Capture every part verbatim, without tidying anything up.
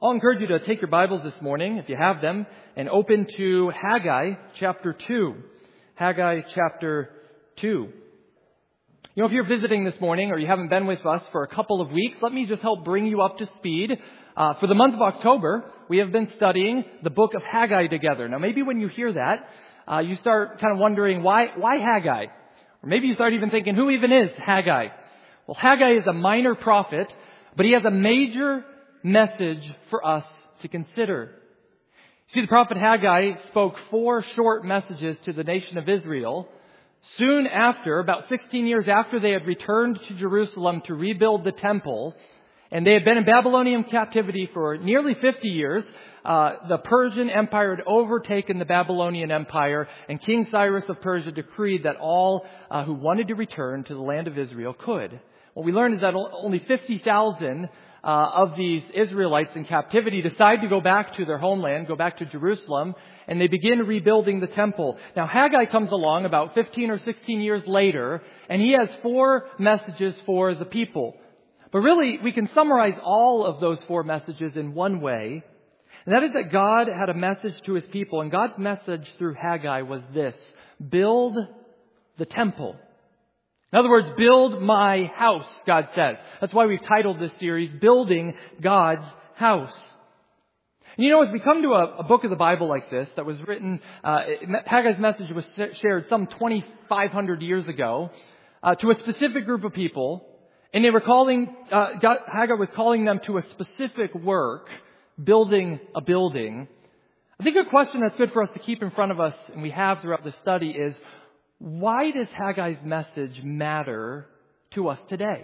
I'll encourage you to take your Bibles this morning, if you have them, and open to Haggai chapter two. Haggai chapter two. You know, if you're visiting this morning or you haven't been with us for a couple of weeks, let me just help bring you up to speed. Uh, for the month of October, we have been studying the book of Haggai together. Now, maybe when you hear that, uh, you start kind of wondering, why, why Haggai? Or maybe you start even thinking, who even is Haggai? Well, Haggai is a minor prophet, but he has a major message for us to consider. See, the prophet Haggai spoke four short messages to the nation of Israel soon after, about sixteen years after they had returned to Jerusalem to rebuild the temple, and they had been in Babylonian captivity for nearly fifty years. Uh, the Persian Empire had overtaken the Babylonian Empire, and King Cyrus of Persia decreed that all uh, who wanted to return to the land of Israel could. What we learned is that only fifty thousand Uh, of these Israelites in captivity decide to go back to their homeland, go back to Jerusalem, and they begin rebuilding the temple. Now, Haggai comes along about fifteen or sixteen years later, and he has four messages for the people. But really, we can summarize all of those four messages in one way, and that is that God had a message to His people, and God's message through Haggai was this: build the temple. In other words, build my house, God says. That's why we've titled this series, Building God's House. And you know, as we come to a, a book of the Bible like this that was written, uh, Haggai's message was shared some twenty-five hundred years ago uh, to a specific group of people, and they were calling, uh, God, Haggai was calling them to a specific work, building a building. I think a question that's good for us to keep in front of us, and we have throughout the study, is, why does Haggai's message matter to us today?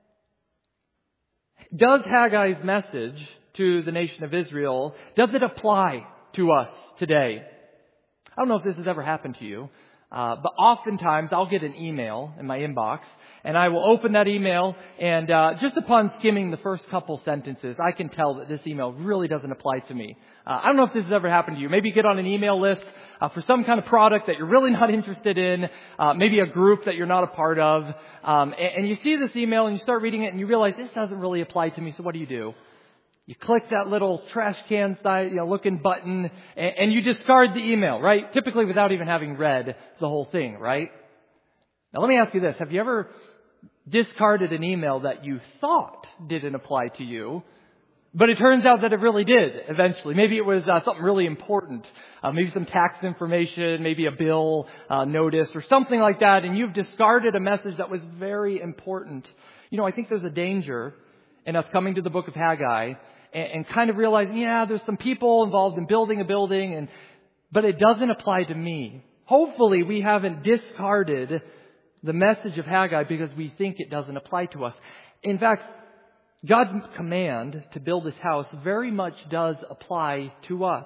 Does Haggai's message to the nation of Israel, does it apply to us today? I don't know if this has ever happened to you, uh, but oftentimes I'll get an email in my inbox, and I will open that email, and uh, just upon skimming the first couple sentences, I can tell that this email really doesn't apply to me. Uh, I don't know if this has ever happened to you. Maybe you get on an email list uh, for some kind of product that you're really not interested in, uh, maybe a group that you're not a part of, um, and, and you see this email and you start reading it and you realize this doesn't really apply to me, so what do you do? You click that little trash can style, you know, looking button, and, and you discard the email, right? Typically without even having read the whole thing, right? Now let me ask you this. Have you ever discarded an email that you thought didn't apply to you, but it turns out that it really did eventually? Maybe it was uh, something really important, uh, maybe some tax information, maybe a bill uh, notice or something like that, and you've discarded a message that was very important. You know, I think there's a danger in us coming to the book of Haggai and, and kind of realizing, yeah, there's some people involved in building a building, and but it doesn't apply to me. Hopefully we haven't discarded the message of Haggai because we think it doesn't apply to us. In fact, God's command to build His house very much does apply to us.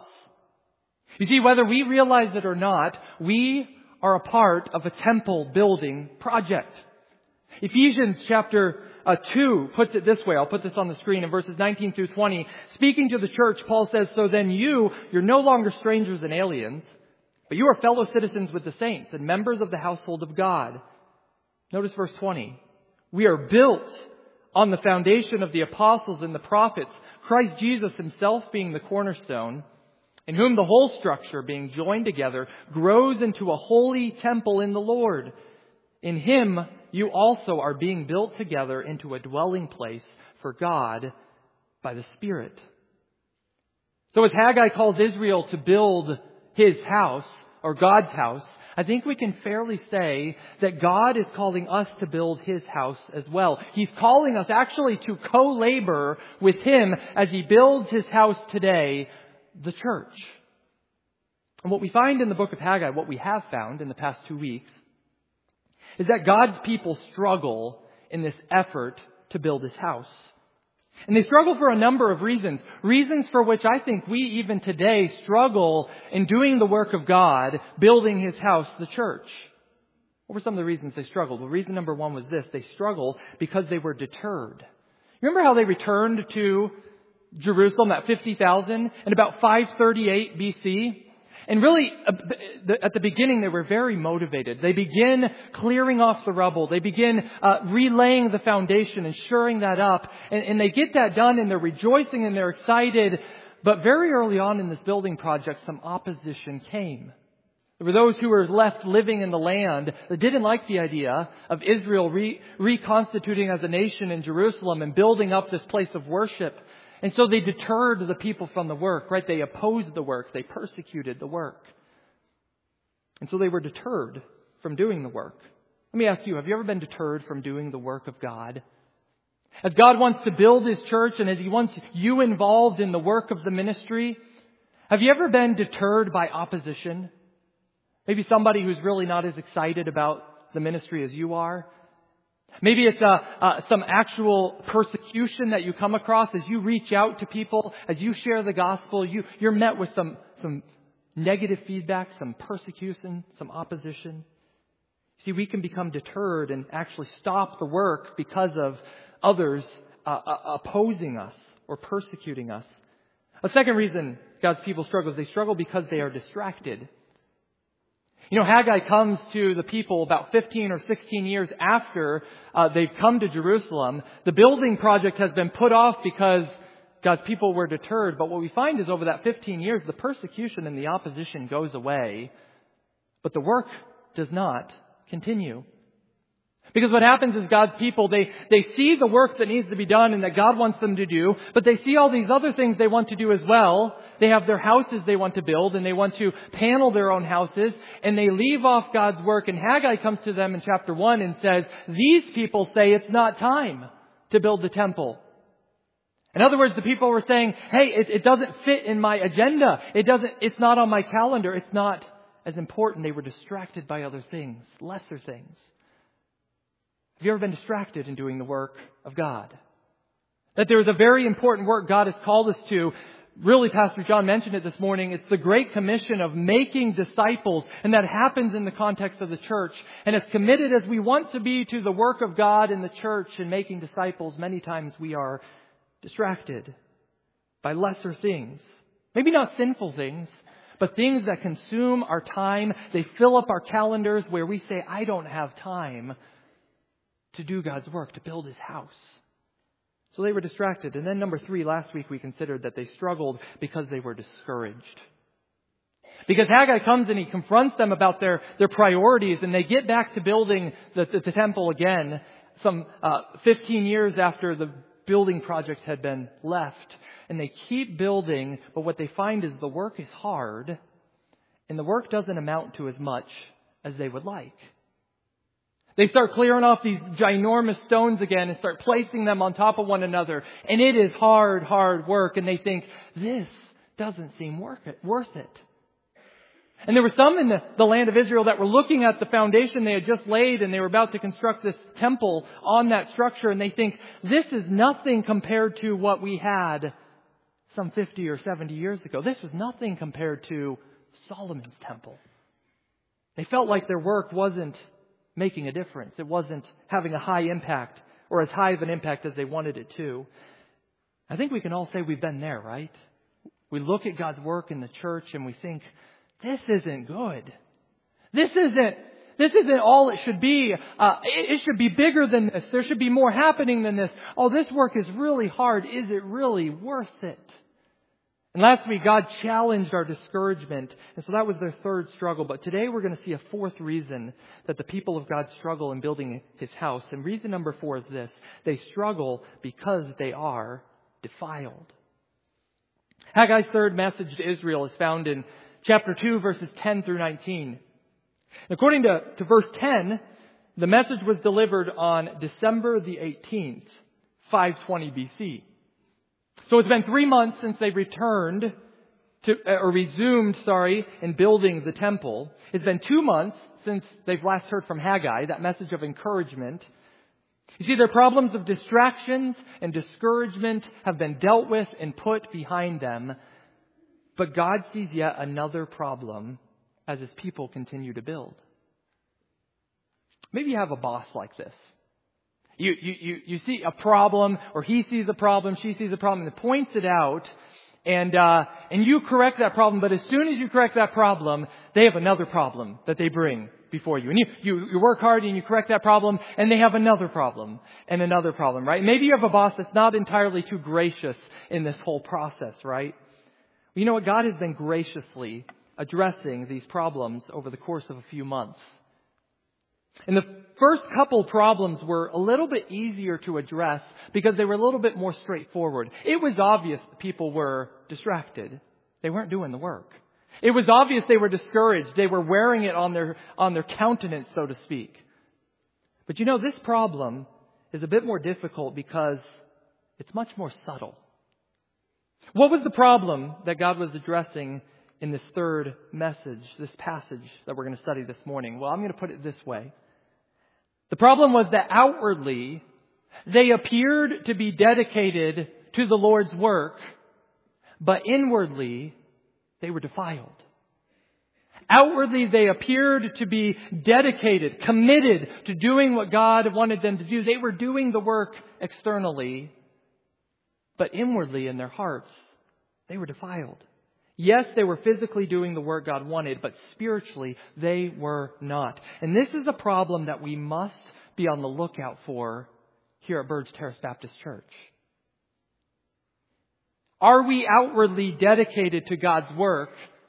You see, whether we realize it or not, we are a part of a temple building project. Ephesians chapter uh, two puts it this way. I'll put this on the screen in verses nineteen through twenty. Speaking to the church, Paul says, "So then you, you're no longer strangers and aliens, but you are fellow citizens with the saints and members of the household of God." Notice verse twenty. "We are built on the foundation of the apostles and the prophets, Christ Jesus Himself being the cornerstone, in whom the whole structure, being joined together, grows into a holy temple in the Lord. In Him you also are being built together into a dwelling place for God by the Spirit." So as Haggai calls Israel to build His house, or God's house, I think we can fairly say that God is calling us to build His house as well. He's calling us actually to co-labor with Him as He builds His house today, the church. And what we find in the book of Haggai, what we have found in the past two weeks, is that God's people struggle in this effort to build His house. And they struggle for a number of reasons. Reasons for which I think we even today struggle in doing the work of God, building His house, the church. What were some of the reasons they struggled? Well, reason number one was this. They struggled because they were deterred. Remember how they returned to Jerusalem at fifty thousand in about five thirty-eight B C? And really, at the beginning, they were very motivated. They begin clearing off the rubble. They begin uh, relaying the foundation and shoring that up. And, and they get that done, and they're rejoicing and they're excited. But very early on in this building project, some opposition came. There were those who were left living in the land that didn't like the idea of Israel re- reconstituting as a nation in Jerusalem and building up this place of worship. And so they deterred the people from the work, right? They opposed the work. They persecuted the work. And so they were deterred from doing the work. Let me ask you, have you ever been deterred from doing the work of God? As God wants to build His church and as He wants you involved in the work of the ministry, have you ever been deterred by opposition? Maybe somebody who's really not as excited about the ministry as you are. Maybe it's uh, uh, some actual persecution that you come across as you reach out to people, as you share the gospel. You, you're met with some, some negative feedback, some persecution, some opposition. See, we can become deterred and actually stop the work because of others uh, uh, opposing us or persecuting us. A second reason God's people struggle is they struggle because they are distracted. You know, Haggai comes to the people about fifteen or sixteen years after uh, they've come to Jerusalem. The building project has been put off because God's people were deterred. But what we find is over that fifteen years, the persecution and the opposition goes away. But the work does not continue. Because what happens is God's people, they, they see the work that needs to be done and that God wants them to do, but they see all these other things they want to do as well. They have their houses they want to build and they want to panel their own houses, and they leave off God's work. And Haggai comes to them in chapter one and says, these people say it's not time to build the temple. In other words, the people were saying, hey, it, it doesn't fit in my agenda. It doesn't, it's not on my calendar. It's not as important. They were distracted by other things, lesser things. Have you ever been distracted in doing the work of God? That there is a very important work God has called us to. Really, Pastor John mentioned it this morning. It's the Great Commission of making disciples. And that happens in the context of the church. And as committed as we want to be to the work of God in the church and making disciples, many times we are distracted by lesser things. Maybe not sinful things, but things that consume our time. They fill up our calendars where we say, I don't have time to do God's work, to build His house. So they were distracted. And then number three, last week we considered that they struggled because they were discouraged. Because Haggai comes and he confronts them about their, their priorities, and they get back to building the, the, the temple again some uh, fifteen years after the building project had been left. And they keep building, but what they find is the work is hard, and the work doesn't amount to as much as they would like. They start clearing off these ginormous stones again and start placing them on top of one another. And it is hard, hard work. And they think, this doesn't seem worth it. Worth it. And there were some in the, the land of Israel that were looking at the foundation they had just laid, and they were about to construct this temple on that structure. And they think, this is nothing compared to what we had some fifty or seventy years ago. This was nothing compared to Solomon's temple. They felt like their work wasn't making a difference. It wasn't having a high impact or as high of an impact as they wanted it to. I think we can all say we've been there, right? We look at God's work in the church and we think, this isn't good. This isn't, this isn't all it should be. Uh, it, it should be bigger than this. There should be more happening than this. Oh, this work is really hard. Is it really worth it? And last week, God challenged our discouragement. And so that was their third struggle. But today we're going to see a fourth reason that the people of God struggle in building His house. And reason number four is this. They struggle because they are defiled. Haggai's third message to Israel is found in chapter two, verses ten through nineteen. According to, to verse ten, the message was delivered on December the eighteenth, five twenty B C. So it's been three months since they returned to, or resumed, sorry, in building the temple. It's been two months since they've last heard from Haggai, that message of encouragement. You see, their problems of distractions and discouragement have been dealt with and put behind them. But God sees yet another problem as His people continue to build. Maybe you have a boss like this. You, you, you, you see a problem, or he sees a problem, she sees a problem, and points it out, And, uh, and you correct that problem, but as soon as you correct that problem, they have another problem that they bring before you. And you, you, you work hard and you correct that problem, and they have another problem and another problem, right? Maybe you have a boss that's not entirely too gracious in this whole process, right? You know what? God has been graciously addressing these problems over the course of a few months. And the first couple problems were a little bit easier to address because they were a little bit more straightforward. It was obvious that people were distracted. They weren't doing the work. It was obvious they were discouraged. They were wearing it on their, on their countenance, so to speak. But you know, this problem is a bit more difficult because it's much more subtle. What was the problem that God was addressing in this third message, this passage that we're going to study this morning? Well, I'm going to put it this way. The problem was that outwardly, they appeared to be dedicated to the Lord's work, but inwardly, they were defiled. Outwardly, they appeared to be dedicated, committed to doing what God wanted them to do. They were doing the work externally, but inwardly in their hearts, they were defiled. Yes, they were physically doing the work God wanted, but spiritually they were not. And this is a problem that we must be on the lookout for here at Burge Terrace Baptist Church. Are we outwardly dedicated to God's work,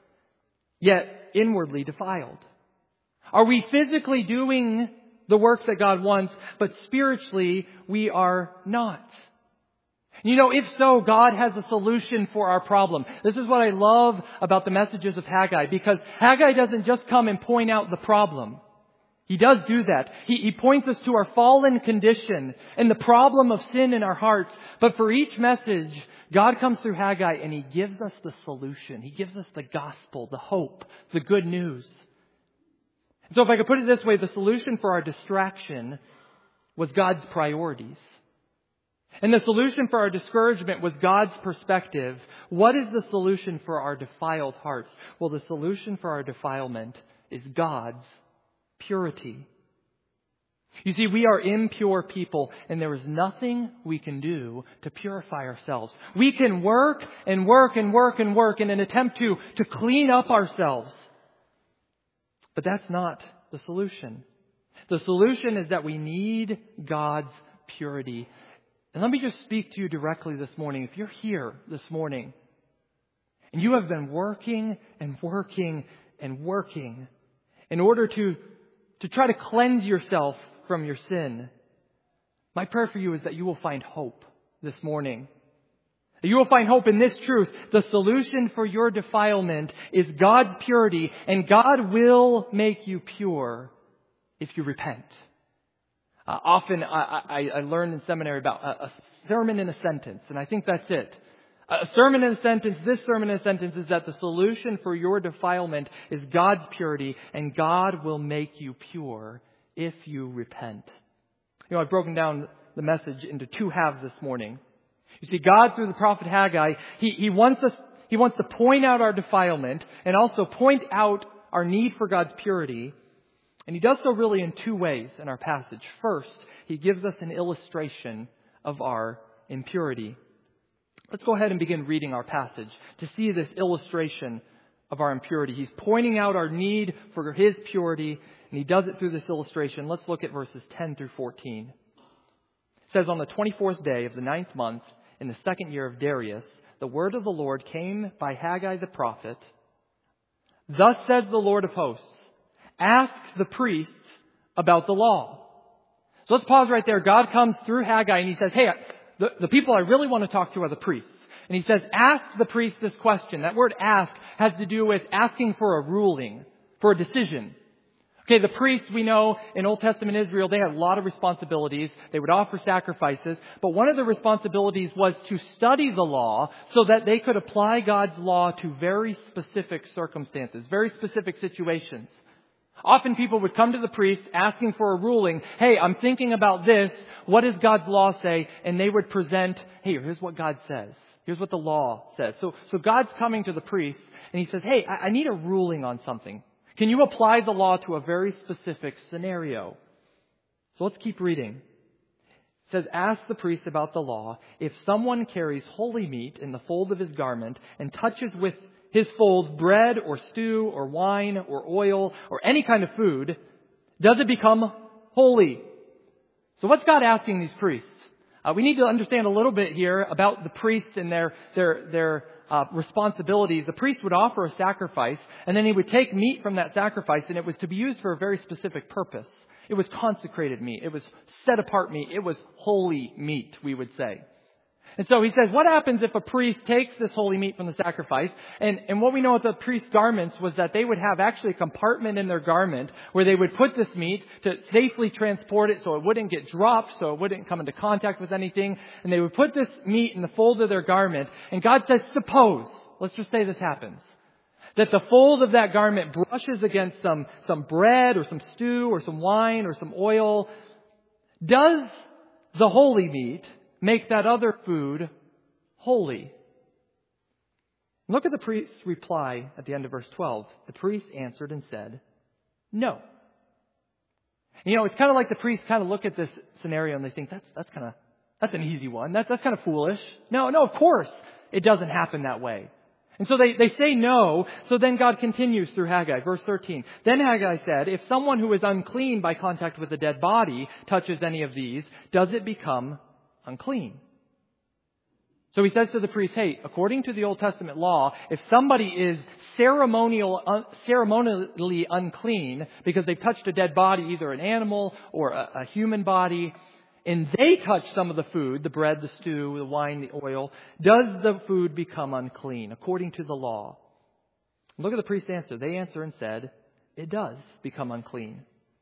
yet inwardly defiled? Are we physically doing the work that God wants, but spiritually we are not? You know, if so, God has a solution for our problem. This is what I love about the messages of Haggai, because Haggai doesn't just come and point out the problem. He does do that. He, he points us to our fallen condition and the problem of sin in our hearts. But for each message, God comes through Haggai and He gives us the solution. He gives us the gospel, the hope, the good news. So if I could put it this way, the solution for our distraction was God's priorities. And the solution for our discouragement was God's perspective. What is the solution for our defiled hearts? Well, the solution for our defilement is God's purity. You see, we are impure people, and there is nothing we can do to purify ourselves. We can work and work and work and work in an attempt to, to clean up ourselves. But that's not the solution. The solution is that we need God's purity. And let me just speak to you directly this morning. If you're here this morning and you have been working and working and working in order to, to try to cleanse yourself from your sin, my prayer for you is that you will find hope this morning. That you will find hope in this truth. The solution for your defilement is God's purity, and God will make you pure if you repent. Uh, often I, I, I learned in seminary about a, a sermon in a sentence, and I think that's it. A sermon in a sentence, this sermon in a sentence is that the solution for your defilement is God's purity, and God will make you pure if you repent. You know, I've broken down the message into two halves this morning. You see, God, through the prophet Haggai, he, he wants us, he wants to point out our defilement and also point out our need for God's purity. And He does so really in two ways in our passage. First, He gives us an illustration of our impurity. Let's go ahead and begin reading our passage to see this illustration of our impurity. He's pointing out our need for His purity, and He does it through this illustration. Let's look at verses ten through fourteen. It says, "On the twenty-fourth day of the ninth month, in the second year of Darius, the word of the Lord came by Haggai the prophet. Thus says the Lord of hosts, ask the priests about the law." So let's pause right there. God comes through Haggai and He says, hey, the, the people I really want to talk to are the priests. And He says, ask the priests this question. That word ask has to do with asking for a ruling, for a decision. Okay, the priests, we know in Old Testament Israel, they had a lot of responsibilities. They would offer sacrifices. But one of the responsibilities was to study the law so that they could apply God's law to very specific circumstances, very specific situations. Often people would come to the priest asking for a ruling. Hey, I'm thinking about this. What does God's law say? And they would present, hey, here's what God says. Here's what the law says. So, so God's coming to the priest and He says, hey, I, I need a ruling on something. Can you apply the law to a very specific scenario? So let's keep reading. It says, ask the priest about the law. If someone carries holy meat in the fold of his garment and touches with his fold bread or stew or wine or oil or any kind of food, does it become holy? So what's God asking these priests? Uh, we need to understand a little bit here about the priests and their their their uh, responsibilities. The priest would offer a sacrifice, and then he would take meat from that sacrifice, and it was to be used for a very specific purpose. It was consecrated meat. It was set apart meat. It was holy meat, we would say. And so he says, what happens if a priest takes this holy meat from the sacrifice? And, and what we know with the priest's garments was that they would have actually a compartment in their garment where they would put this meat to safely transport it so it wouldn't get dropped, so it wouldn't come into contact with anything. And they would put this meat in the fold of their garment. And God says, suppose, let's just say this happens, that the fold of that garment brushes against some, some bread or some stew or some wine or some oil. Does the holy meat make that other food holy? Look at the priest's reply at the end of verse twelve. The priest answered and said, no. You know, it's kind of like the priests kind of look at this scenario and they think, that's that's kind of, that's an easy one. That's, that's kind of foolish. No, no, of course it doesn't happen that way. And so they, they say no. So then God continues through Haggai. Verse thirteen. Then Haggai said, if someone who is unclean by contact with a dead body touches any of these, does it become unclean? So he says to the priest, hey, according to the Old Testament law, if somebody is ceremonial, un, ceremonially unclean because they've touched a dead body, either an animal or a, a human body, and they touch some of the food, the bread, the stew, the wine, the oil, does the food become unclean according to the law? Look at the priest's answer. They answer and said, it does become unclean.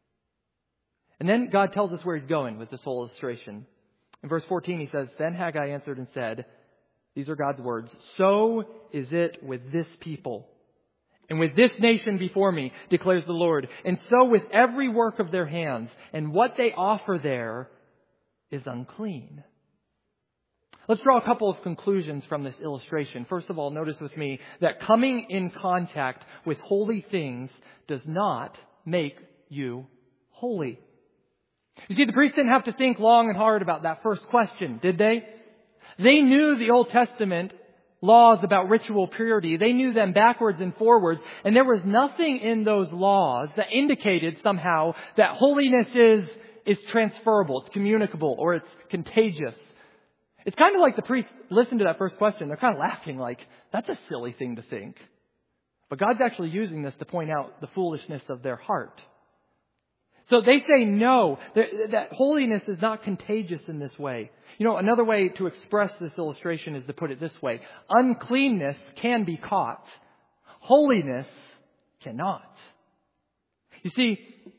And then God tells us where he's going with this whole illustration. In verse fourteen, he says, then Haggai answered and said, these are God's words, so is it with this people and with this nation before me, declares the Lord. And so with every work of their hands, and what they offer there is unclean. Let's draw a couple of conclusions from this illustration. First of all, notice with me that coming in contact with holy things does not make you holy. You see, the priests didn't have to think long and hard about that first question, did they? They knew the Old Testament laws about ritual purity. They knew them backwards and forwards. And there was nothing in those laws that indicated somehow that holiness is, is transferable, it's communicable, or it's contagious. It's kind of like the priests listened to that first question. They're kind of laughing like, that's a silly thing to think. But God's actually using this to point out the foolishness of their heart. So they say no, that holiness is not contagious in this way. You know, another way to express this illustration is to put it this way. Uncleanness can be caught. Holiness cannot. You see,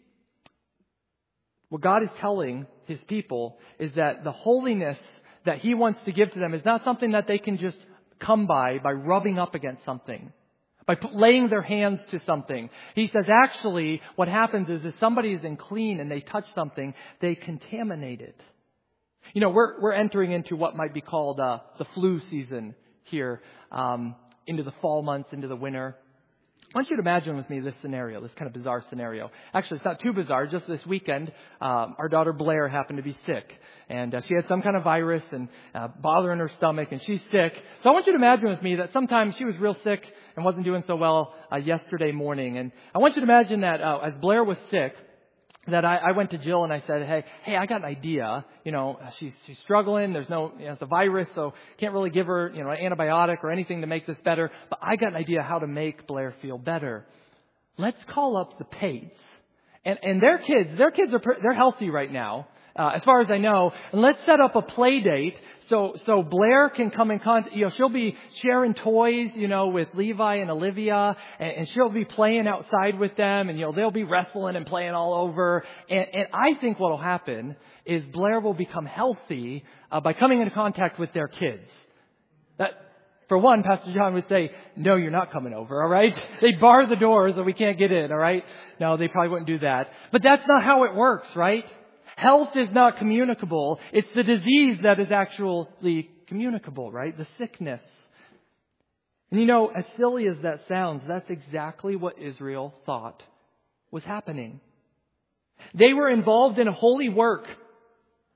what God is telling his people is that the holiness that he wants to give to them is not something that they can just come by by rubbing up against something, by laying their hands to something. He says actually what happens is if somebody is unclean and they touch something, they contaminate it. You know, we're we're entering into what might be called uh, the flu season here, um, into the fall months, into the winter. I want you to imagine with me this scenario, this kind of bizarre scenario. Actually, it's not too bizarre. Just this weekend, um, our daughter Blair happened to be sick. And uh, she had some kind of virus and uh, bothering her stomach, and she's sick. So I want you to imagine with me that sometimes she was real sick and wasn't doing so well uh, yesterday morning. And I want you to imagine that uh, as Blair was sick, that I, I went to Jill and I said, hey, hey, I got an idea. You know, she's, she's struggling. There's no, you know, it's a virus, so can't really give her, you know, an antibiotic or anything to make this better. But I got an idea how to make Blair feel better. Let's call up the Pates. And, and their kids, their kids are, they're healthy right now, uh, as far as I know. And let's set up a play date. So, so Blair can come in contact, you know, she'll be sharing toys, you know, with Levi and Olivia, and, and she'll be playing outside with them, and, you know, they'll be wrestling and playing all over. And, and I think what will happen is Blair will become healthy uh, by coming into contact with their kids. That, for one, Pastor John would say, no, you're not coming over, all right? They'd bar the doors so we can't get in, all right? No, they probably wouldn't do that. But that's not how it works, right? Health is not communicable. It's the disease that is actually communicable, right? The sickness. And you know, as silly as that sounds, that's exactly what Israel thought was happening. They were involved in a holy work.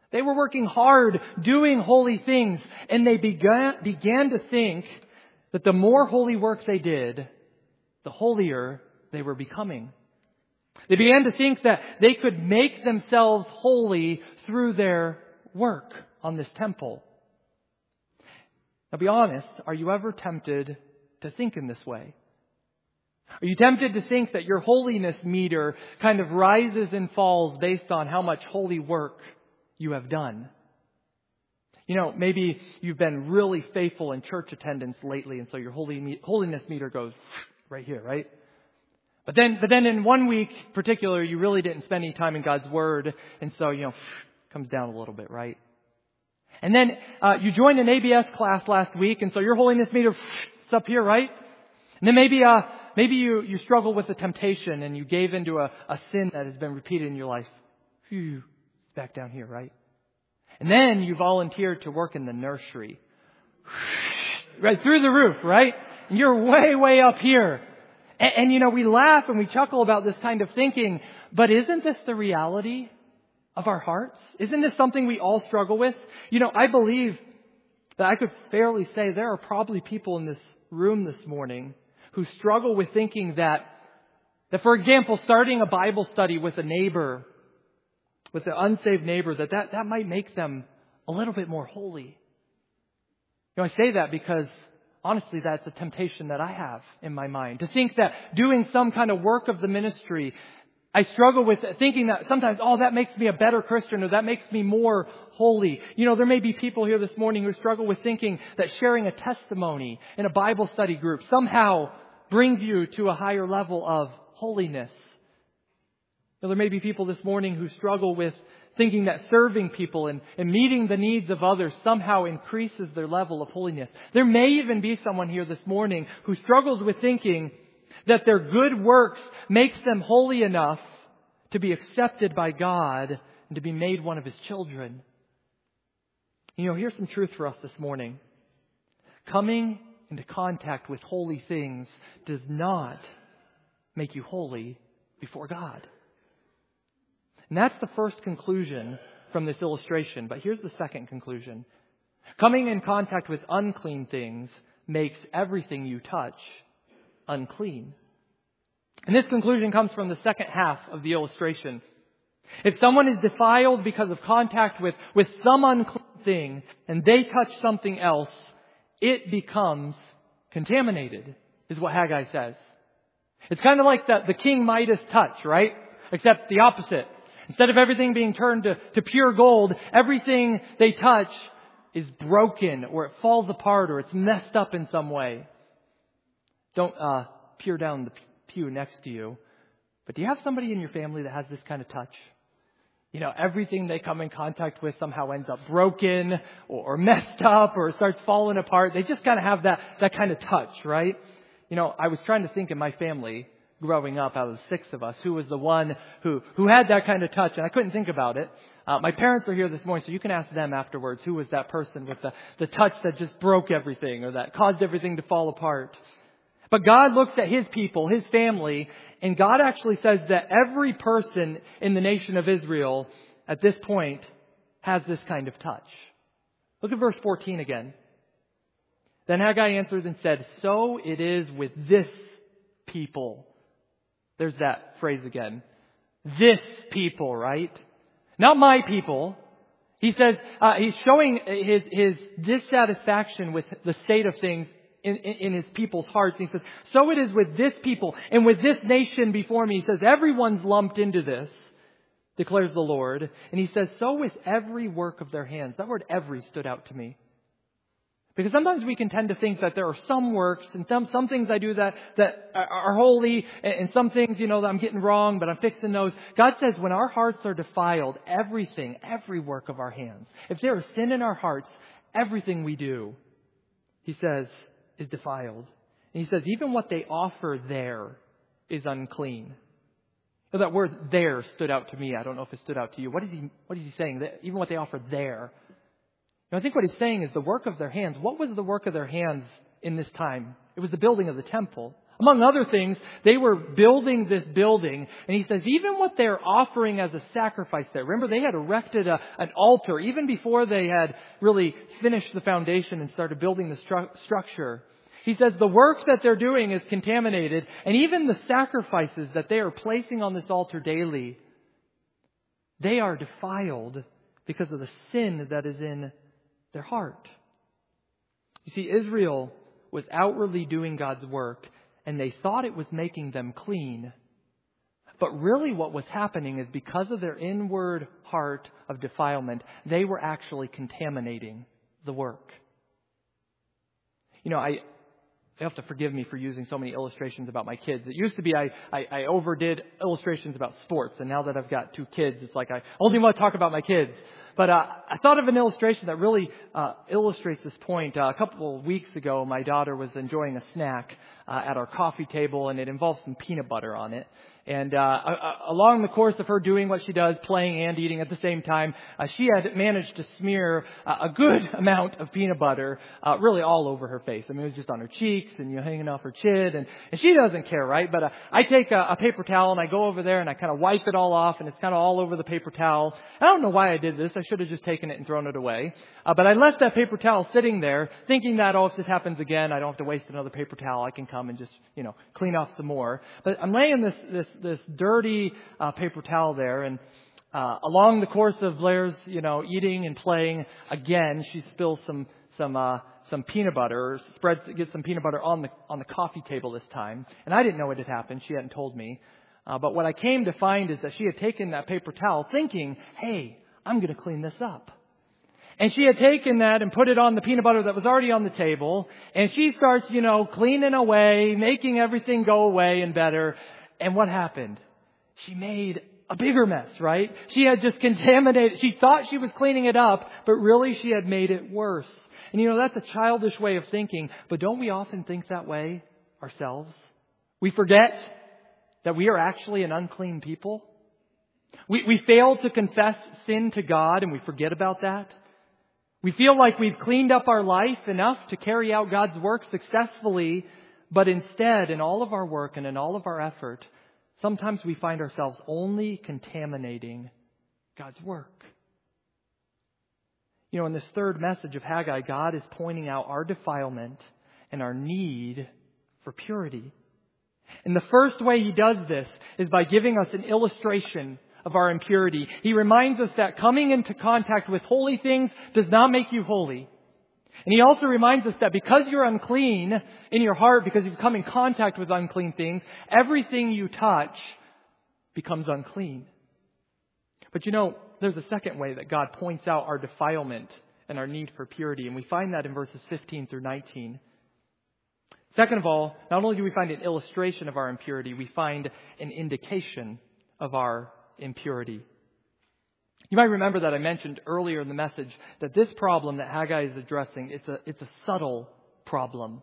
They were working hard, doing holy things, and they began, began to think that the more holy work they did, the holier they were becoming. They began to think that they could make themselves holy through their work on this temple. Now be honest, are you ever tempted to think in this way? Are you tempted to think that your holiness meter kind of rises and falls based on how much holy work you have done? You know, maybe you've been really faithful in church attendance lately, and so your holy, holiness meter goes right here, right? But then, but then in one week in particular, you really didn't spend any time in God's Word, and so, you know, comes down a little bit, right? And then uh, you joined an A B S class last week, and so your holiness meter is up here, right? And then maybe uh, maybe you, you struggle with a temptation, and you gave into a, a sin that has been repeated in your life. Phew, back down here, right? And then you volunteered to work in the nursery. Right through the roof, right? And you're way, way up here. And, and, you know, we laugh and we chuckle about this kind of thinking, but isn't this the reality of our hearts? Isn't this something we all struggle with? You know, I believe that I could fairly say there are probably people in this room this morning who struggle with thinking that, that for example, starting a Bible study with a neighbor, with an unsaved neighbor, that, that that might make them a little bit more holy. You know, I say that because honestly, that's a temptation that I have in my mind. To think that doing some kind of work of the ministry, I struggle with thinking that sometimes, oh, that makes me a better Christian, or that makes me more holy. You know, there may be people here this morning who struggle with thinking that sharing a testimony in a Bible study group somehow brings you to a higher level of holiness. There may be people this morning who struggle with thinking that serving people and, and meeting the needs of others somehow increases their level of holiness. There may even be someone here this morning who struggles with thinking that their good works makes them holy enough to be accepted by God and to be made one of His children. You know, here's some truth for us this morning. Coming into contact with holy things does not make you holy before God. And that's the first conclusion from this illustration. But here's the second conclusion. Coming in contact with unclean things makes everything you touch unclean. And this conclusion comes from the second half of the illustration. If someone is defiled because of contact with, with some unclean thing and they touch something else, it becomes contaminated, is what Haggai says. It's kind of like the, the King Midas touch, right? Except the opposite. Instead of everything being turned to, to pure gold, everything they touch is broken, or it falls apart, or it's messed up in some way. Don't uh, peer down the pew next to you. But do you have somebody in your family that has this kind of touch? You know, everything they come in contact with somehow ends up broken or, or messed up, or it starts falling apart. They just kind of have that, that kind of touch, right? You know, I was trying to think in my family growing up, out of the six of us, who was the one who, who had that kind of touch, and I couldn't think about it. Uh, my parents are here this morning, so you can ask them afterwards who was that person with the, the touch that just broke everything or that caused everything to fall apart. But God looks at His people, His family, and God actually says that every person in the nation of Israel at this point has this kind of touch. Look at verse fourteen again. Then Haggai answered and said, "So it is with this people." There's that phrase again. This people, right? Not my people. He says, uh, he's showing his, his dissatisfaction with the state of things in, in, in his people's hearts. And he says, so it is with this people and with this nation before me. He says, everyone's lumped into this, declares the Lord. And he says, so with every work of their hands. That word every stood out to me. Because sometimes we can tend to think that there are some works and some, some things I do that, that are holy, and some things, you know, that I'm getting wrong, but I'm fixing those. God says when our hearts are defiled, everything, every work of our hands, if there is sin in our hearts, everything we do, He says, is defiled. And He says even what they offer there is unclean. So that word there stood out to me. I don't know if it stood out to you. What is he, what is he saying? That even what they offer there. I think what he's saying is the work of their hands. What was the work of their hands in this time? It was the building of the temple. Among other things, they were building this building, and he says even what they're offering as a sacrifice there. Remember, they had erected a, an altar even before they had really finished the foundation and started building the stru- structure. He says the work that they're doing is contaminated, and even the sacrifices that they are placing on this altar daily, they are defiled because of the sin that is in their heart. You see, Israel was outwardly doing God's work, and they thought it was making them clean. But really what was happening is because of their inward heart of defilement, they were actually contaminating the work. You know, I... You have to forgive me for using so many illustrations about my kids. It used to be I, I, I overdid illustrations about sports. And now that I've got two kids, it's like I only want to talk about my kids. But uh, I thought of an illustration that really uh, illustrates this point. Uh, a couple of weeks ago, my daughter was enjoying a snack uh, at our coffee table, and it involved some peanut butter on it. And uh, uh, along the course of her doing what she does, playing and eating at the same time, uh, she had managed to smear uh, a good amount of peanut butter uh, really all over her face. I mean, it was just on her cheeks and, you know, hanging off her chin. And, and she doesn't care, right? But uh, I take a, a paper towel and I go over there and I kind of wipe it all off, and it's kind of all over the paper towel. I don't know why I did this. I should have just taken it and thrown it away. Uh, but I left that paper towel sitting there thinking that, oh, if this happens again, I don't have to waste another paper towel. I can come and just, you know, clean off some more. But I'm laying this, this, this dirty uh, paper towel there, and uh, along the course of Blair's, you know, eating and playing, again, she spills some, some, uh, some peanut butter, or spreads, gets some peanut butter on the, on the coffee table this time. And I didn't know it had happened. She hadn't told me. Uh, but what I came to find is that she had taken that paper towel thinking, hey, I'm going to clean this up. And she had taken that and put it on the peanut butter that was already on the table. And she starts, you know, cleaning away, making everything go away and better. And what happened? She made a bigger mess, right? She had just contaminated. She thought she was cleaning it up, but really she had made it worse. And you know, that's a childish way of thinking. But don't we often think that way ourselves? We forget that we are actually an unclean people. We, we fail to confess sin to God, and we forget about that. We feel like we've cleaned up our life enough to carry out God's work successfully, but instead, in all of our work and in all of our effort, sometimes we find ourselves only contaminating God's work. You know, in this third message of Haggai, God is pointing out our defilement and our need for purity. And the first way He does this is by giving us an illustration of our impurity. He reminds us that coming into contact with holy things does not make you holy. And He also reminds us that because you're unclean in your heart, because you've come in contact with unclean things, everything you touch becomes unclean. But you know, there's a second way that God points out our defilement and our need for purity. And we find that in verses fifteen through nineteen. Second of all, not only do we find an illustration of our impurity, we find an indication of our impurity. You might remember that I mentioned earlier in the message that this problem that Haggai is addressing, it's a, it's a subtle problem.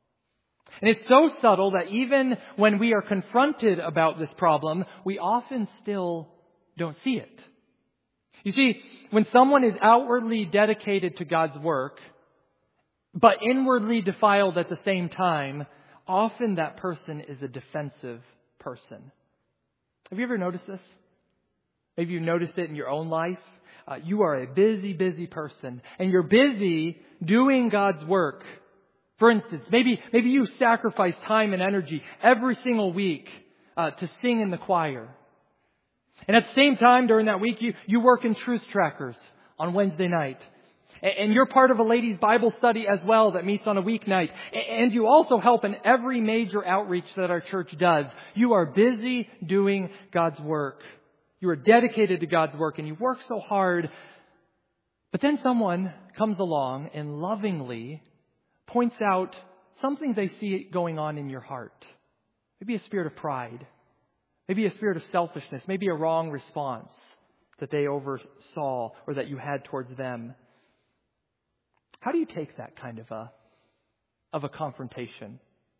And it's so subtle that even when we are confronted about this problem, we often still don't see it. You see, when someone is outwardly dedicated to God's work, but inwardly defiled at the same time, often that person is a defensive person. Have you ever noticed this? Maybe you've noticed it in your own life. Uh, you are a busy, busy person, and you're busy doing God's work. For instance, maybe maybe you sacrifice time and energy every single week uh, to sing in the choir. And at the same time, during that week, you, you work in Truth Trackers on Wednesday night. And you're part of a ladies' Bible study as well that meets on a weeknight. And you also help in every major outreach that our church does. You are busy doing God's work. You are dedicated to God's work and you work so hard. But then someone comes along and lovingly points out something they see going on in your heart. Maybe a spirit of pride. Maybe a spirit of selfishness. Maybe a wrong response that they oversaw or that you had towards them. How do you take that kind of a, of a confrontation?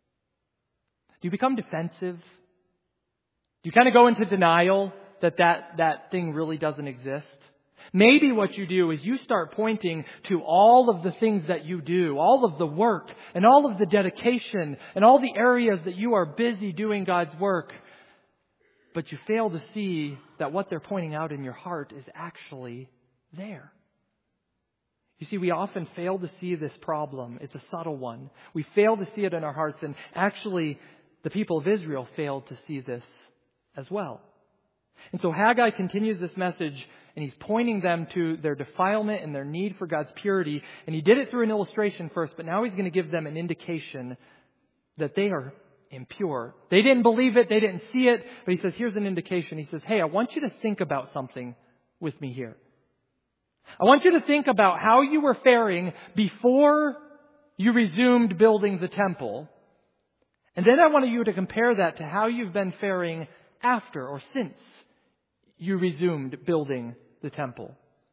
Do you become defensive? Do you kind of go into denial that that, that thing really doesn't exist? Maybe what you do is you start pointing to all of the things that you do, all of the work and all of the dedication and all the areas that you are busy doing God's work. But you fail to see that what they're pointing out in your heart is actually there. You see, we often fail to see this problem. It's a subtle one. We fail to see it in our hearts. And actually, the people of Israel failed to see this as well. And so Haggai continues this message, and he's pointing them to their defilement and their need for God's purity. And he did it through an illustration first, but now he's going to give them an indication that they are impure. They didn't believe it. They didn't see it. But he says, here's an indication. He says, hey, I want you to think about something with me here. I want you to think about how you were faring before you resumed building the temple. And then I want you to compare that to how you've been faring after or since you resumed building the temple.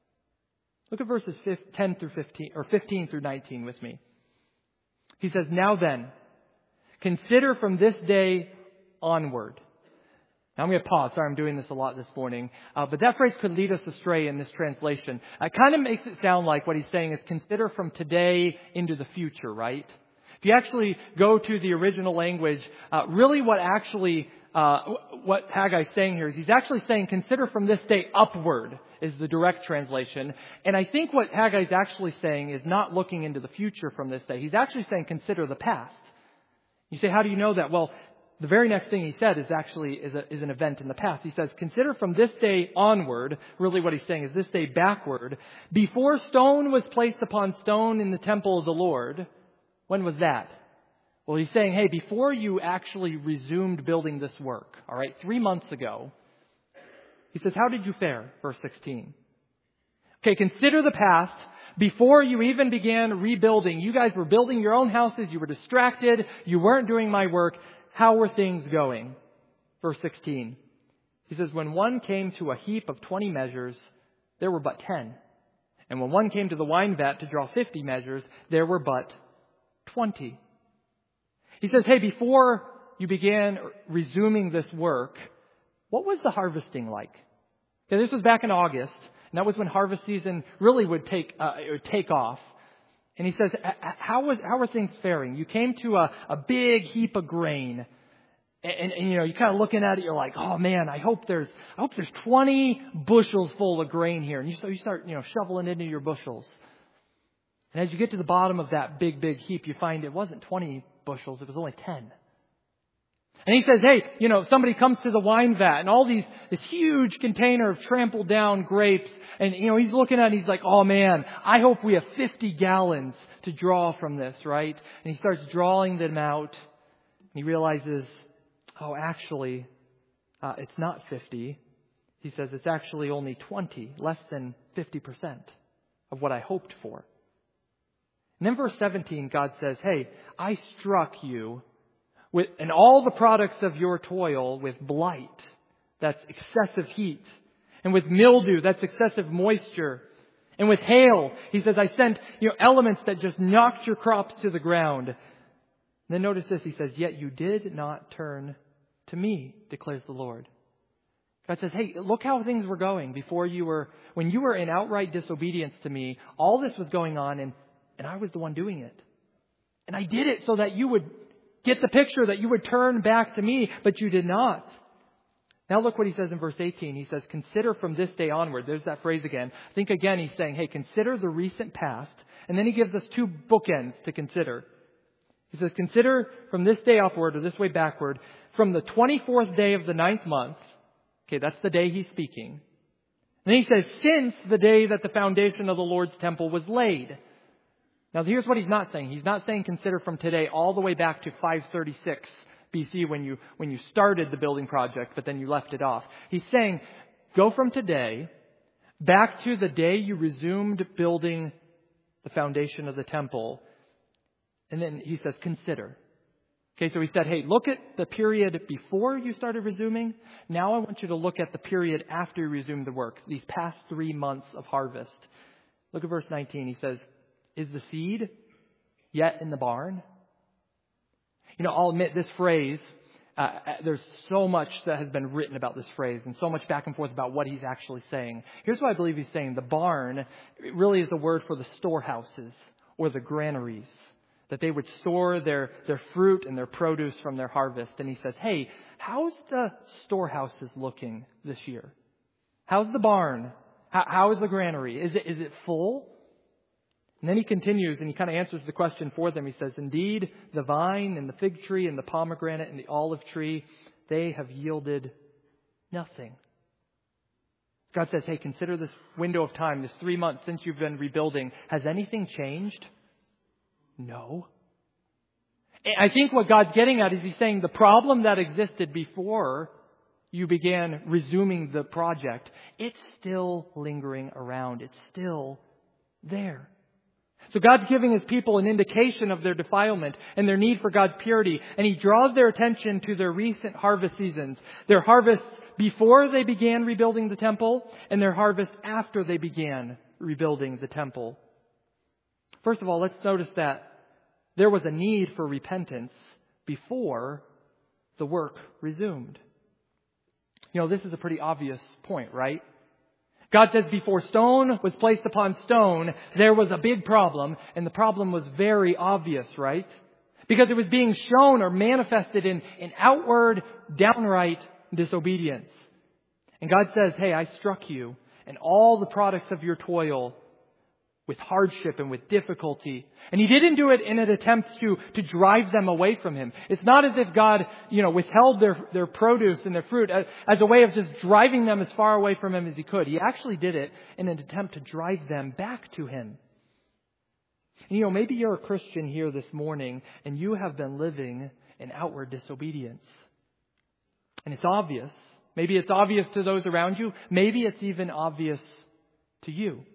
Look at verses ten through fifteen, or fifteen through nineteen with me. He says, now then, consider from this day onward. Now I'm going to pause. Sorry, I'm doing this a lot this morning. Uh, but that phrase could lead us astray in this translation. It kind of makes it sound like what he's saying is consider from today into the future, right? If you actually go to the original language, uh, really what actually, uh, what Haggai's saying here is he's actually saying consider from this day upward is the direct translation. And I think what Haggai's actually saying is not looking into the future from this day. He's actually saying consider the past. You say, how do you know that? Well, the very next thing he said is actually is, a, is an event in the past. He says, consider from this day onward, really what he's saying is this day backward, before stone was placed upon stone in the temple of the Lord. When was that? Well, he's saying, hey, before you actually resumed building this work, all right, three months ago, he says, how did you fare? Verse sixteen. Okay, consider the past. Before you even began rebuilding, you guys were building your own houses. You were distracted. You weren't doing my work. How were things going? Verse sixteen. He says, when one came to a heap of twenty measures, there were but ten. And when one came to the wine vat to draw fifty measures, there were but twenty. He says, hey, before you began resuming this work, what was the harvesting like? Okay, this was back in August, and that was when harvest season really would take uh, it would take off. And he says, how was how were things faring? You came to a, a big heap of grain. And, and, and you know, you're kind of looking at it, you're like, oh man, I hope there's I hope there's twenty bushels full of grain here. And you start, you start, you know, shoveling into your bushels. And as you get to the bottom of that big, big heap, you find it wasn't twenty bushels, it was only ten. And he says, hey, you know, somebody comes to the wine vat and all these, this huge container of trampled down grapes. And, you know, he's looking at it and he's like, oh man, I hope we have fifty gallons to draw from this, right? And he starts drawing them out. And he realizes, oh, actually, uh, it's not fifty. He says it's actually only twenty, less than fifty percent of what I hoped for. And then verse seventeen, God says, hey, I struck you with, and all the products of your toil with blight, that's excessive heat, and with mildew, that's excessive moisture, and with hail, he says, I sent, you know, elements that just knocked your crops to the ground. And then notice this, he says, yet you did not turn to me, declares the Lord. God says, hey, look how things were going before you were, when you were in outright disobedience to me, all this was going on, and, and I was the one doing it. And I did it so that you would get the picture, that you would turn back to me, but you did not. Now look what he says in verse eighteen. He says, consider from this day onward. There's that phrase again. I think again he's saying, hey, consider the recent past. And then he gives us two bookends to consider. He says, consider from this day upward, or this way backward, from the twenty-fourth day of the ninth month. Okay, that's the day he's speaking. And then he says, since the day that the foundation of the Lord's temple was laid. Now here's what he's not saying. He's not saying consider from today all the way back to five thirty-six B C when you when you started the building project, but then you left it off. He's saying go from today back to the day you resumed building the foundation of the temple. And then he says consider. Okay, so he said, hey, look at the period before you started resuming. Now I want you to look at the period after you resumed the work, these past three months of harvest. Look at verse nineteen. He says, is the seed yet in the barn? You know, I'll admit this phrase Uh, there's so much that has been written about this phrase and so much back and forth about what he's actually saying. Here's what I believe he's saying. The barn really is a word for the storehouses or the granaries, that they would store their, their fruit and their produce from their harvest. And he says, hey, how's the storehouses looking this year? How's the barn? How, how is the granary? Is it, is it full? And then he continues and he kind of answers the question for them. He says, indeed, the vine and the fig tree and the pomegranate and the olive tree, they have yielded nothing. God says, hey, consider this window of time, this three months since you've been rebuilding. Has anything changed? No. I think what God's getting at is he's saying the problem that existed before you began resuming the project, it's still lingering around. It's still there. So God's giving his people an indication of their defilement and their need for God's purity. And he draws their attention to their recent harvest seasons. Their harvests before they began rebuilding the temple and their harvest after they began rebuilding the temple. First of all, let's notice that there was a need for repentance before the work resumed. You know, this is a pretty obvious point, right? God says before stone was placed upon stone, there was a big problem, and the problem was very obvious, right? Because it was being shown or manifested in, in outward, downright disobedience. And God says, hey, I struck you and all the products of your toil with hardship and with difficulty. And he didn't do it in an attempt to, to drive them away from him. It's not as if God, you know, withheld their, their produce and their fruit as, as a way of just driving them as far away from him as he could. He actually did it in an attempt to drive them back to him. And, you know, maybe you're a Christian here this morning and you have been living in outward disobedience. And it's obvious. Maybe it's obvious to those around you. Maybe it's even obvious to you.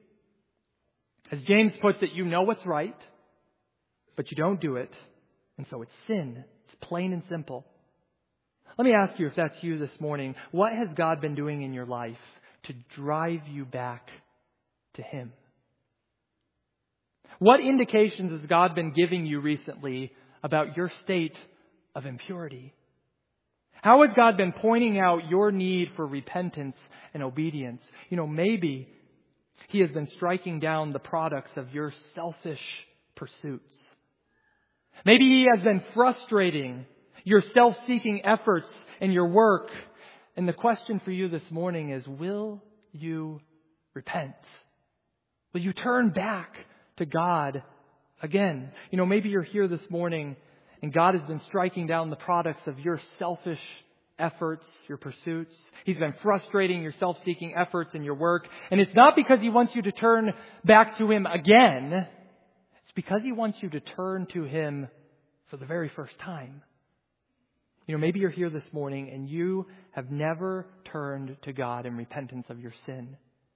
As James puts it, you know what's right, but you don't do it. And so it's sin. It's plain and simple. Let me ask you, if that's you this morning, what has God been doing in your life to drive you back to him? What indications has God been giving you recently about your state of impurity? How has God been pointing out your need for repentance and obedience? You know, maybe he has been striking down the products of your selfish pursuits. Maybe he has been frustrating your self-seeking efforts and your work. And the question for you this morning is, will you repent? Will you turn back to God again? You know, maybe you're here this morning and God has been striking down the products of your selfish efforts, your pursuits. He's been frustrating your self-seeking efforts and your work. And it's not because he wants you to turn back to him again. It's because he wants you to turn to him for the very first time. You know, maybe you're here this morning and you have never turned to God in repentance of your sin.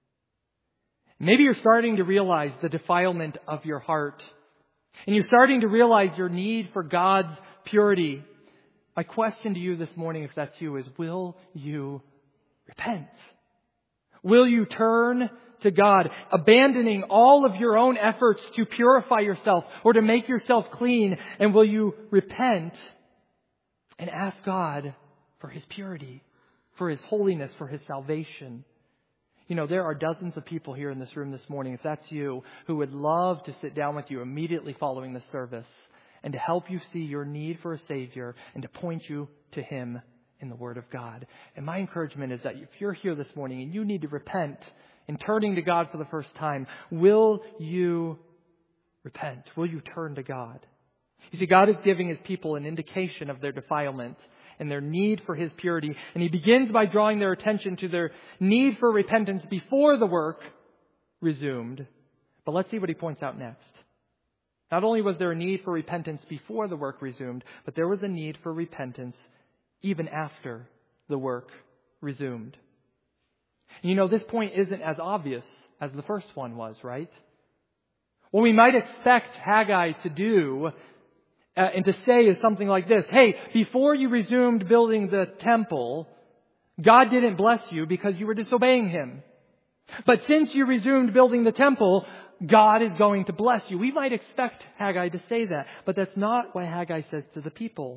Maybe you're starting to realize the defilement of your heart. And you're starting to realize your need for God's purity. My question to you this morning, if that's you, is will you repent? Will you turn to God, abandoning all of your own efforts to purify yourself or to make yourself clean? And will you repent and ask God for his purity, for his holiness, for his salvation? You know, there are dozens of people here in this room this morning, if that's you, who would love to sit down with you immediately following the service and to help you see your need for a Savior and to point you to him in the Word of God. And my encouragement is that if you're here this morning and you need to repent in turning to God for the first time, will you repent? Will you turn to God? You see, God is giving his people an indication of their defilement and their need for his purity. And he begins by drawing their attention to their need for repentance before the work resumed. But let's see what he points out next. Not only was there a need for repentance before the work resumed, but there was a need for repentance even after the work resumed. And you know, this point isn't as obvious as the first one was, right? What we might expect Haggai to do uh, and to say is something like this. Hey, before you resumed building the temple, God didn't bless you because you were disobeying him. But since you resumed building the temple, God is going to bless you. We might expect Haggai to say that, but that's not what Haggai says to the people.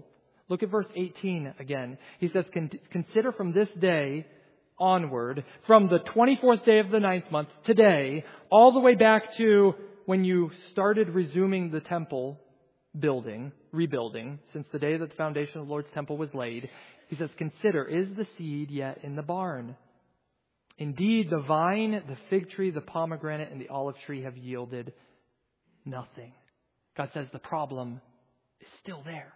Look at verse eighteen again. He says, consider from this day onward, from the twenty-fourth day of the ninth month, today, all the way back to when you started resuming the temple building, rebuilding, since the day that the foundation of the Lord's temple was laid. He says, consider, is the seed yet in the barn? Indeed, the vine, the fig tree, the pomegranate, and the olive tree have yielded nothing. God says the problem is still there.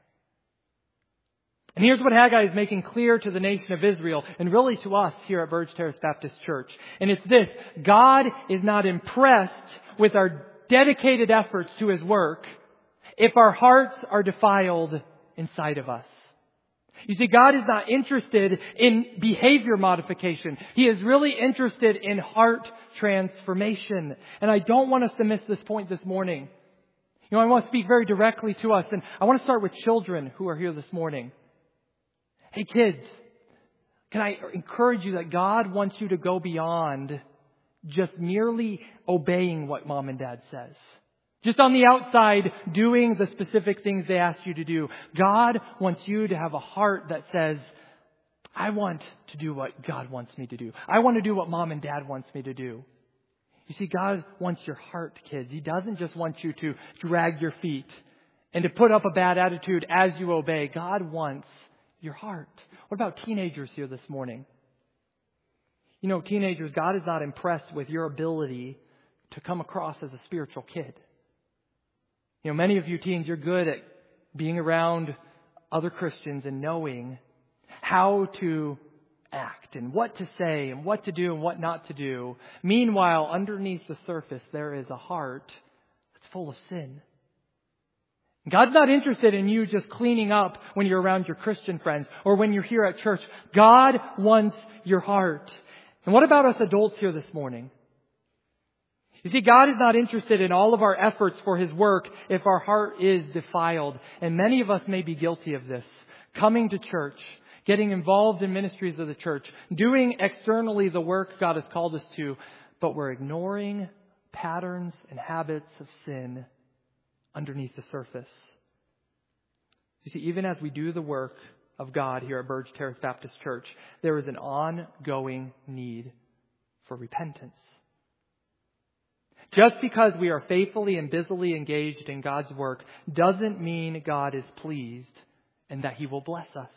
And here's what Haggai is making clear to the nation of Israel, and really to us here at Burge Terrace Baptist Church. And it's this: God is not impressed with our dedicated efforts to His work if our hearts are defiled inside of us. You see, God is not interested in behavior modification. He is really interested in heart transformation. And I don't want us to miss this point this morning. You know, I want to speak very directly to us, and I want to start with children who are here this morning. Hey kids, can I encourage you that God wants you to go beyond just merely obeying what mom and dad says. Just on the outside, doing the specific things they ask you to do. God wants you to have a heart that says, I want to do what God wants me to do. I want to do what mom and dad wants me to do. You see, God wants your heart, kids. He doesn't just want you to drag your feet and to put up a bad attitude as you obey. God wants your heart. What about teenagers here this morning? You know, teenagers, God is not impressed with your ability to come across as a spiritual kid. You know, many of you teens, you're good at being around other Christians and knowing how to act and what to say and what to do and what not to do. Meanwhile, underneath the surface, there is a heart that's full of sin. God's not interested in you just cleaning up when you're around your Christian friends or when you're here at church. God wants your heart. And what about us adults here this morning? You see, God is not interested in all of our efforts for His work if our heart is defiled. And many of us may be guilty of this. Coming to church, getting involved in ministries of the church, doing externally the work God has called us to, but we're ignoring patterns and habits of sin underneath the surface. You see, even as we do the work of God here at Burge Terrace Baptist Church, there is an ongoing need for repentance. Just because we are faithfully and busily engaged in God's work doesn't mean God is pleased and that He will bless us.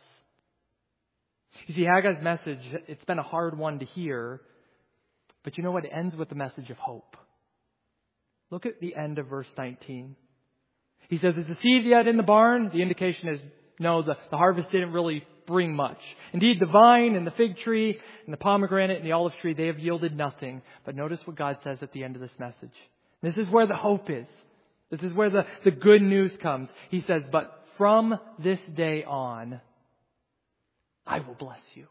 You see, Haggai's message, it's been a hard one to hear, but you know what? It ends with the message of hope. Look at the end of verse nineteen. He says, is the seed yet in the barn? The indication is no, the, the harvest didn't really bring much. Indeed, the vine and the fig tree and the pomegranate and the olive tree, they have yielded nothing. But notice what God says at the end of this message. This is where the hope is. This is where the, the good news comes. He says, but from this day on, I will bless you.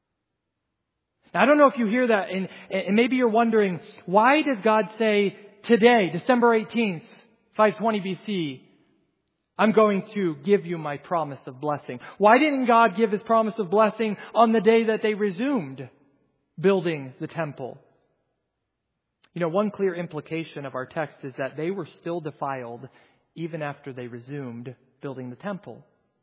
Now, I don't know if you hear that, and, and maybe you're wondering, why does God say today, December eighteenth, five twenty B C, I'm going to give you my promise of blessing? Why didn't God give His promise of blessing on the day that they resumed building the temple? You know, one clear implication of our text is that they were still defiled even after they resumed building the temple.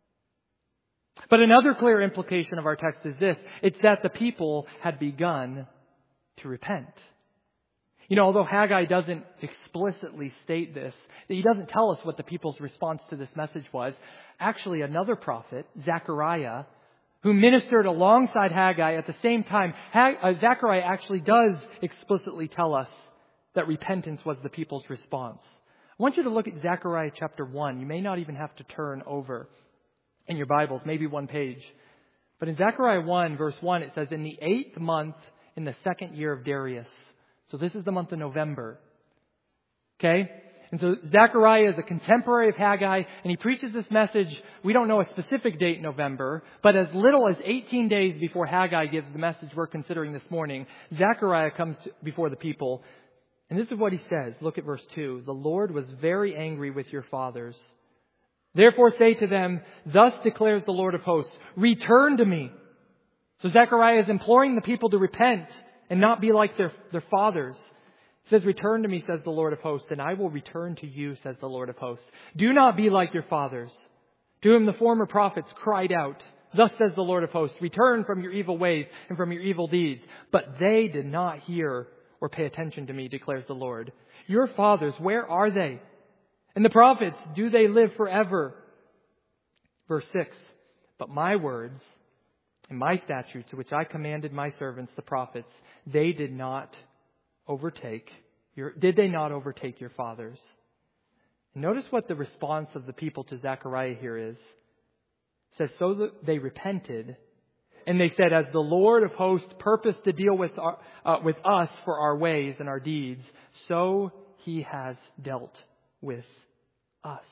But another clear implication of our text is this. It's that the people had begun to repent. You know, although Haggai doesn't explicitly state this, he doesn't tell us what the people's response to this message was. Actually, another prophet, Zechariah, who ministered alongside Haggai at the same time, Zechariah actually does explicitly tell us that repentance was the people's response. I want you to look at Zechariah chapter one. You may not even have to turn over in your Bibles, maybe one page. But in Zechariah one, verse one, it says, in the eighth month, in the second year of Darius. So this is the month of November. Okay? And so Zechariah is a contemporary of Haggai, and he preaches this message. We don't know a specific date in November, but as little as eighteen days before Haggai gives the message we're considering this morning, Zechariah comes before the people. And this is what he says. Look at verse two. The Lord was very angry with your fathers. Therefore say to them, thus declares the Lord of hosts, return to me. So Zechariah is imploring the people to repent and not be like their, their fathers. He says, return to me, says the Lord of hosts, and I will return to you, says the Lord of hosts. Do not be like your fathers. to whom the former prophets cried out, "Thus says the Lord of hosts, return from your evil ways and from your evil deeds." But they did not hear or pay attention to me, declares the Lord. Your fathers, where are they? And the prophets, do they live forever? Verse six, but my words and my statutes, which I commanded my servants, the prophets, they did not overtake your, did they not overtake your fathers? Notice what the response of the people to Zechariah here is. It says, so that they repented, and they said, as the Lord of hosts purposed to deal with our, uh, with us for our ways and our deeds, so He has dealt with us.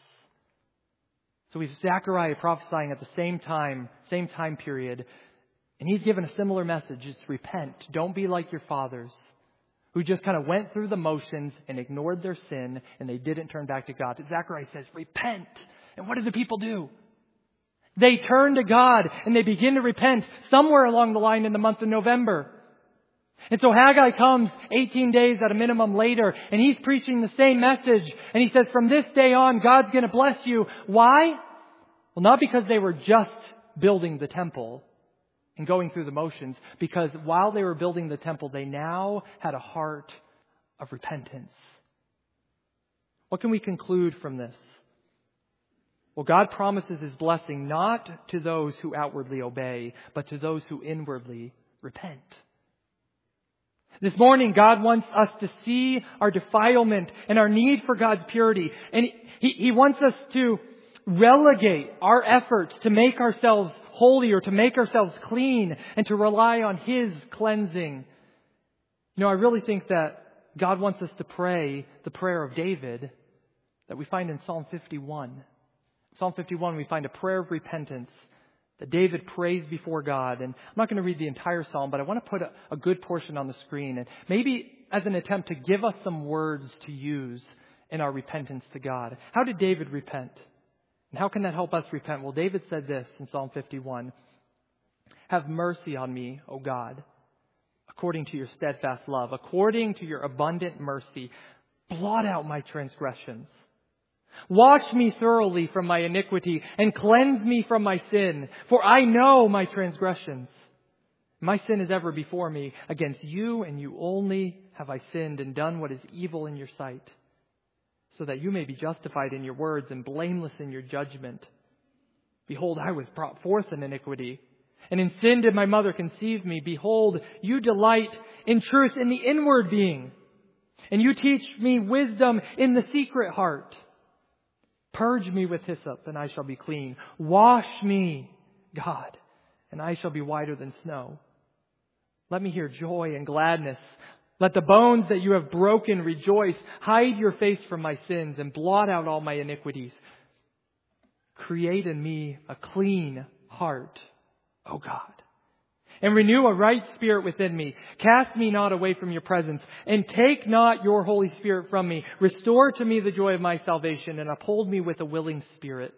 So we've Zechariah prophesying at the same time, same time period, and he's given a similar message. It's repent. Don't be like your fathers, who just kind of went through the motions and ignored their sin, and they didn't turn back to God. Zechariah says, repent. And what do the people do? They turn to God and they begin to repent somewhere along the line in the month of November. And so Haggai comes eighteen days at a minimum later, and he's preaching the same message. And he says, from this day on, God's going to bless you. Why? Well, not because they were just building the temple and going through the motions, because while they were building the temple, they now had a heart of repentance. What can we conclude from this? Well, God promises His blessing not to those who outwardly obey, but to those who inwardly repent. This morning, God wants us to see our defilement and our need for God's purity. And He, he wants us to relegate our efforts to make ourselves holy or to make ourselves clean and to rely on His cleansing. You know, I really think that God wants us to pray the prayer of David that we find in Psalm fifty-one. Psalm fifty-one, we find a prayer of repentance that David prays before God. And I'm not going to read the entire psalm, but I want to put a, a good portion on the screen. And maybe as an attempt to give us some words to use in our repentance to God. How did David repent? And how can that help us repent? Well, David said this in Psalm fifty-one. Have mercy on me, O God, according to your steadfast love, according to your abundant mercy. Blot out my transgressions. Wash me thoroughly from my iniquity and cleanse me from my sin. For I know my transgressions. My sin is ever before me. Against you and you only have I sinned and done what is evil in your sight, so that you may be justified in your words and blameless in your judgment. Behold, I was brought forth in iniquity, and in sin did my mother conceive me. Behold, you delight in truth in the inward being, and you teach me wisdom in the secret heart. Purge me with hyssop, and I shall be clean. Wash me, God, and I shall be whiter than snow. Let me hear joy and gladness. Let the bones that you have broken rejoice. Hide your face from my sins and blot out all my iniquities. Create in me a clean heart, O God, and renew a right spirit within me. Cast me not away from your presence, and take not your Holy Spirit from me. Restore to me the joy of my salvation, and uphold me with a willing spirit.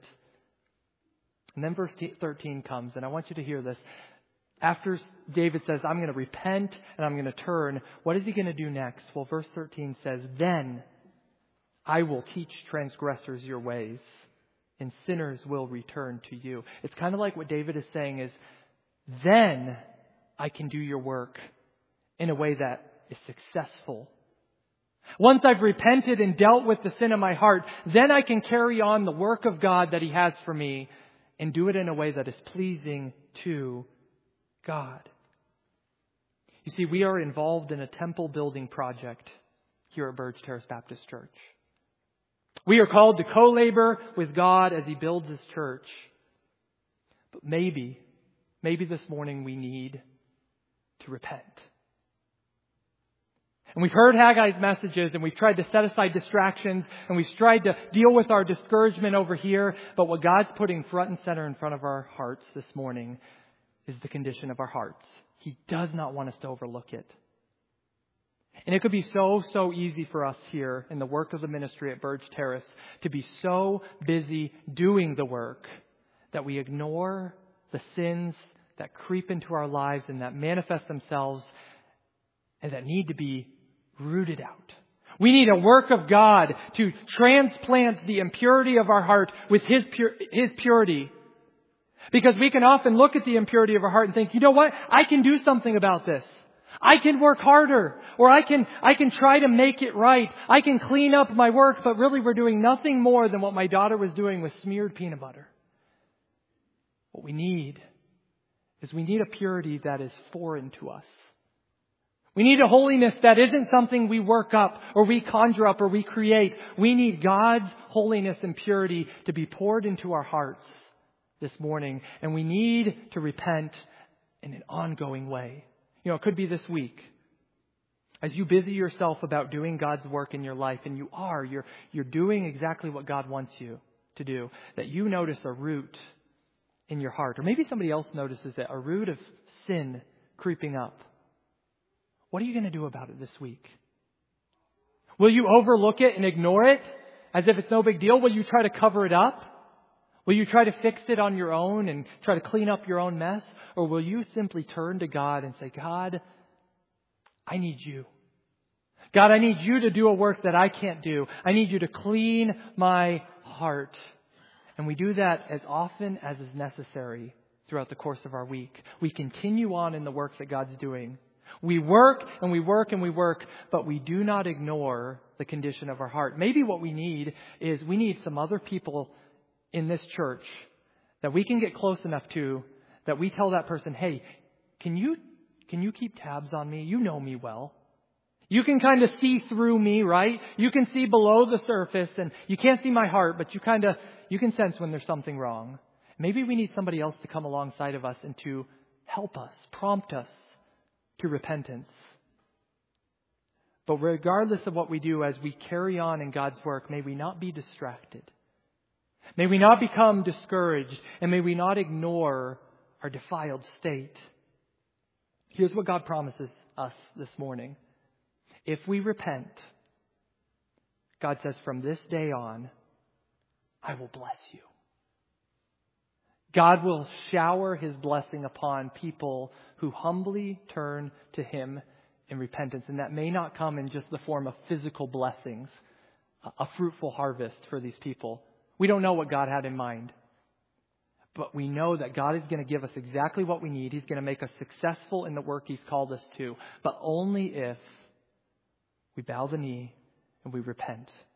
And then verse thirteen comes, and I want you to hear this. After David says, I'm going to repent and I'm going to turn, what is he going to do next? Well, verse thirteen says, then I will teach transgressors your ways, and sinners will return to you. It's kind of like what David is saying is, then I can do your work in a way that is successful. Once I've repented and dealt with the sin in my heart, then I can carry on the work of God that He has for me and do it in a way that is pleasing to God. You see, we are involved in a temple building project here at Burge Terrace Baptist Church. We are called to co-labor with God as He builds His church. But maybe, maybe this morning we need to repent. And we've heard Haggai's messages, and we've tried to set aside distractions, and we've tried to deal with our discouragement over here. But what God's putting front and center in front of our hearts this morning is the condition of our hearts. He does not want us to overlook it. And it could be so, so easy for us here in the work of the ministry at Burge Terrace to be so busy doing the work that we ignore the sins that creep into our lives and that manifest themselves and that need to be rooted out. We need a work of God to transplant the impurity of our heart with His pure, His purity. Because we can often look at the impurity of our heart and think, you know what? I can do something about this. I can work harder, or I can, I can try to make it right. I can clean up my work, but really we're doing nothing more than what my daughter was doing with smeared peanut butter. What we need is we need a purity that is foreign to us. We need a holiness that isn't something we work up or we conjure up or we create. We need God's holiness and purity to be poured into our hearts this morning. And we need to repent in an ongoing way. You know, it could be this week. As you busy yourself about doing God's work in your life, and you are, you're, you're doing exactly what God wants you to do, that you notice a root in your heart. Or maybe somebody else notices it, a root of sin creeping up. What are you going to do about it this week? Will you overlook it and ignore it as if it's no big deal? Will you try to cover it up? Will you try to fix it on your own and try to clean up your own mess? Or will you simply turn to God and say, God, I need you. God, I need you to do a work that I can't do. I need you to clean my heart. And we do that as often as is necessary throughout the course of our week. We continue on in the work that God's doing. We work and we work and we work, but we do not ignore the condition of our heart. Maybe what we need is we need some other people in this church that we can get close enough to that we tell that person, hey, can you can you keep tabs on me? You know me well. You can kind of see through me, right? You can see below the surface, and you can't see my heart, but you kind of you can sense when there's something wrong. Maybe we need somebody else to come alongside of us and to help us, prompt us to repentance. But regardless of what we do as we carry on in God's work, may we not be distracted. May we not become discouraged, and may we not ignore our defiled state. Here's what God promises us this morning. If we repent, God says, from this day on, I will bless you. God will shower His blessing upon people who humbly turn to Him in repentance. And that may not come in just the form of physical blessings, a fruitful harvest for these people. We don't know what God had in mind. But we know that God is going to give us exactly what we need. He's going to make us successful in the work He's called us to. But only if we bow the knee and we repent.